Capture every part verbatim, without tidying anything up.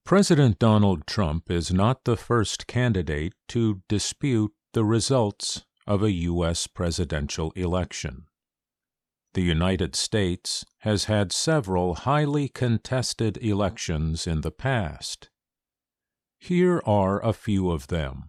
President Donald Trump is not the first candidate to dispute the results of a U S presidential election. The United States has had several highly contested elections in the past. Here are a few of them.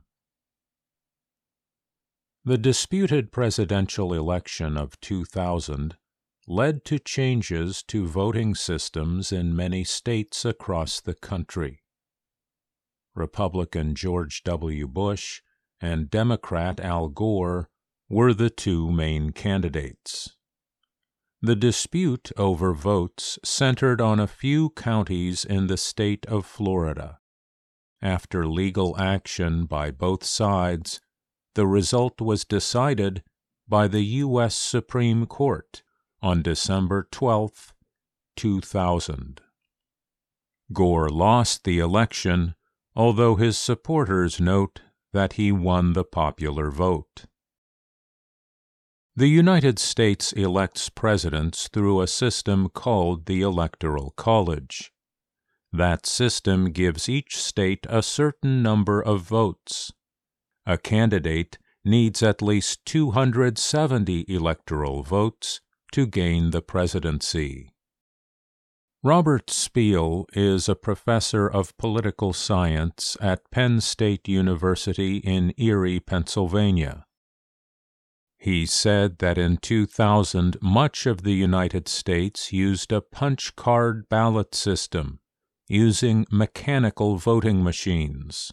The disputed presidential election of two thousand led to changes to voting systems in many states across the country. Republican George W. Bush and Democrat Al Gore were the two main candidates. The dispute over votes centered on a few counties in the state of Florida. After legal action by both sides, the result was decided by the U S Supreme Court on December twelfth, two thousand. Gore lost the election, although his supporters note that he won the popular vote. The United States elects presidents through a system called the Electoral College. That system gives each state a certain number of votes. A candidate needs at least two hundred seventy electoral votes to gain the presidency. Robert Spiel is a professor of political science at Penn State University in Erie, Pennsylvania. He said that in two thousand much of the United States used a punch card ballot system using mechanical voting machines.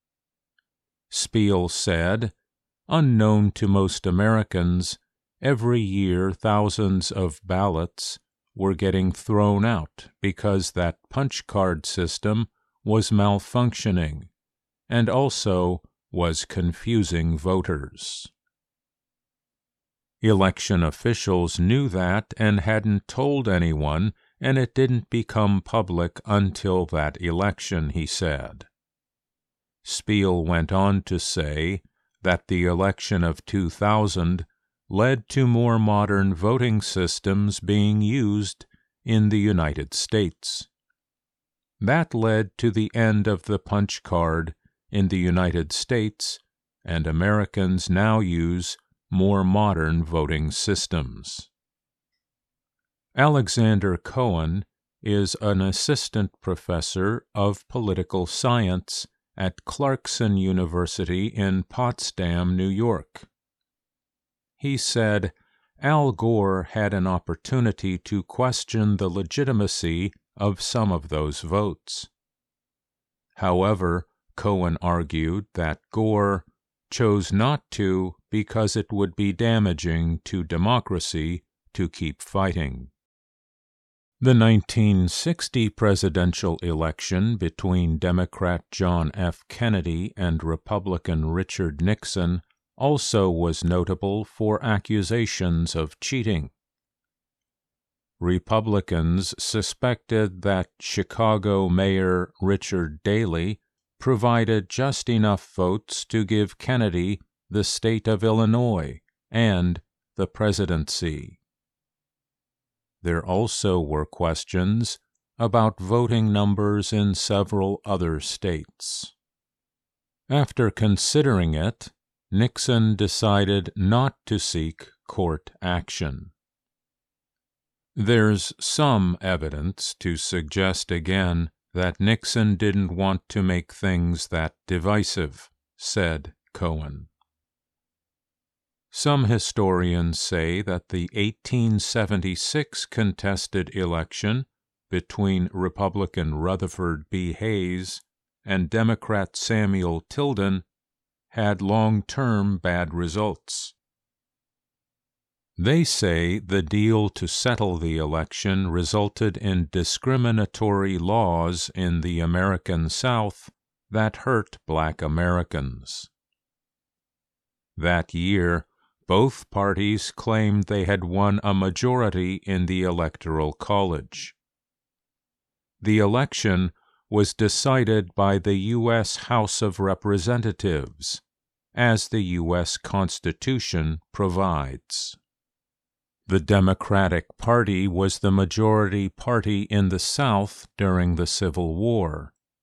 Spiel said, unknown to most Americans, every year thousands of ballots were getting thrown out because that punch card system was malfunctioning and also was confusing voters. Election officials knew that and hadn't told anyone, and it didn't become public until that election, he said. Spiel went on to say that the election of two thousand led to more modern voting systems being used in the United States. That led to the end of the punch card in the United States, and Americans now use more modern voting systems. Alexander Cohen is an assistant professor of political science at Clarkson University in Potsdam, New York. He said, Al Gore had an opportunity to question the legitimacy of some of those votes. However, Cohen argued that Gore chose not to because it would be damaging to democracy to keep fighting. The nineteen sixty presidential election between Democrat John F. Kennedy and Republican Richard Nixon also was notable for accusations of cheating. Republicans suspected that Chicago Mayor Richard Daley provided just enough votes to give Kennedy the state of Illinois and the presidency. There also were questions about voting numbers in several other states. After considering it, Nixon decided not to seek court action. There's some evidence to suggest again that Nixon didn't want to make things that divisive, said Cohen. Some historians say that the eighteen seventy-six contested election between Republican Rutherford B. Hayes and Democrat Samuel Tilden had long-term bad results. They say the deal to settle the election resulted in discriminatory laws in the American South that hurt Black Americans. That year, both parties claimed they had won a majority in the Electoral College. The election was decided by the U S House of Representatives, as the U S Constitution provides. The Democratic Party was the majority party in the South during the Civil War,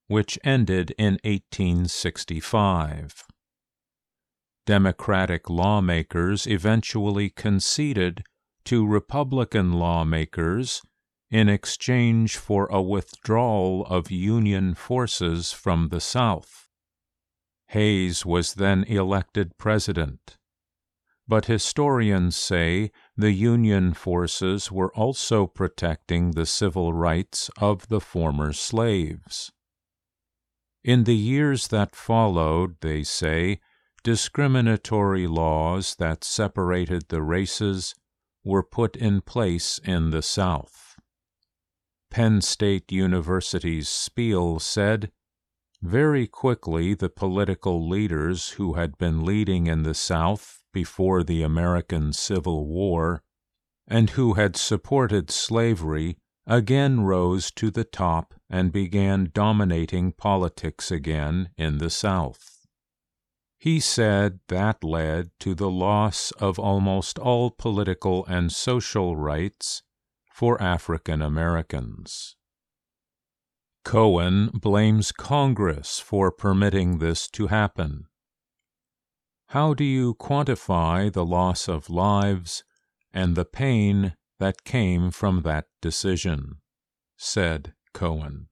which ended in eighteen sixty-five. Democratic lawmakers eventually conceded to Republican lawmakers in exchange for a withdrawal of Union forces from the South. Hayes was then elected president, but historians say the Union forces were also protecting the civil rights of the former slaves. In the years that followed, they say, discriminatory laws that separated the races were put in place in the South. Penn State University's Spiel said, very quickly the political leaders who had been leading in the South before the American Civil War and who had supported slavery again rose to the top and began dominating politics again in the South. He said that led to the loss of almost all political and social rights for African Americans. Cohen blames Congress for permitting this to happen. How do you quantify the loss of lives and the pain that came from that decision? Said Cohen.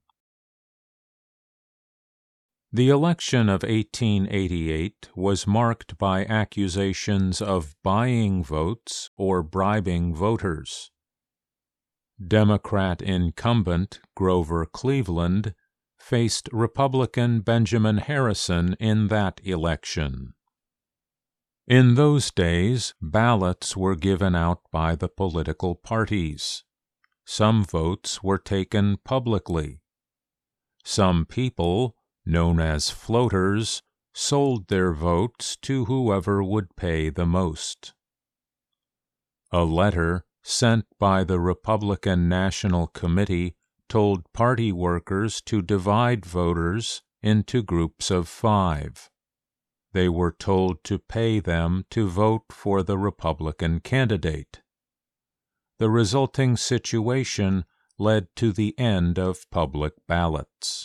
The election of eighteen eighty-eight was marked by accusations of buying votes or bribing voters. Democrat incumbent Grover Cleveland faced Republican Benjamin Harrison in that election. In those days, ballots were given out by the political parties. Some votes were taken publicly. Some people, known as floaters, sold their votes to whoever would pay the most. A letter sent by the Republican National Committee told party workers to divide voters into groups of five. They were told to pay them to vote for the Republican candidate. The resulting situation led to the end of public ballots.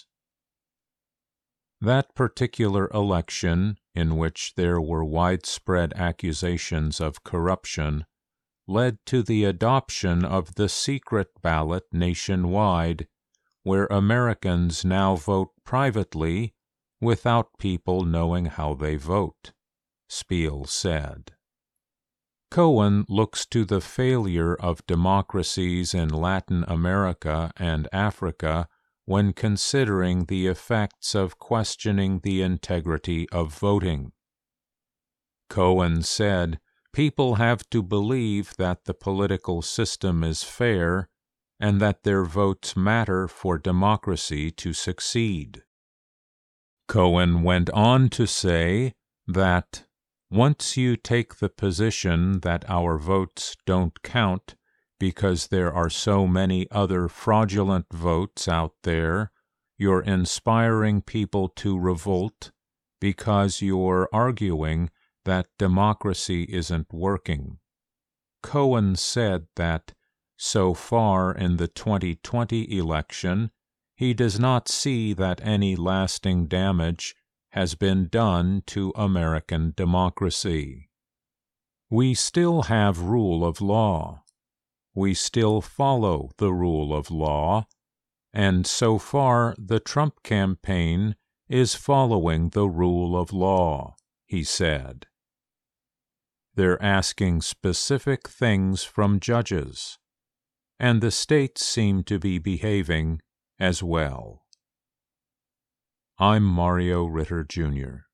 That particular election, in which there were widespread accusations of corruption, led to the adoption of the secret ballot nationwide, where Americans now vote privately without people knowing how they vote, Spiel said. Cohen looks to the failure of democracies in Latin America and Africa when considering the effects of questioning the integrity of voting. Cohen said, people have to believe that the political system is fair and that their votes matter for democracy to succeed. Cohen went on to say that once you take the position that our votes don't count because there are so many other fraudulent votes out there, you're inspiring people to revolt because you're arguing that democracy isn't working. Cohen said that, so far in the twenty twenty election, he does not see that any lasting damage has been done to American democracy. We still have rule of law. We still follow the rule of law, and so far the Trump campaign is following the rule of law, he said. They're asking specific things from judges, and the states seem to be behaving as well. I'm Mario Ritter, Junior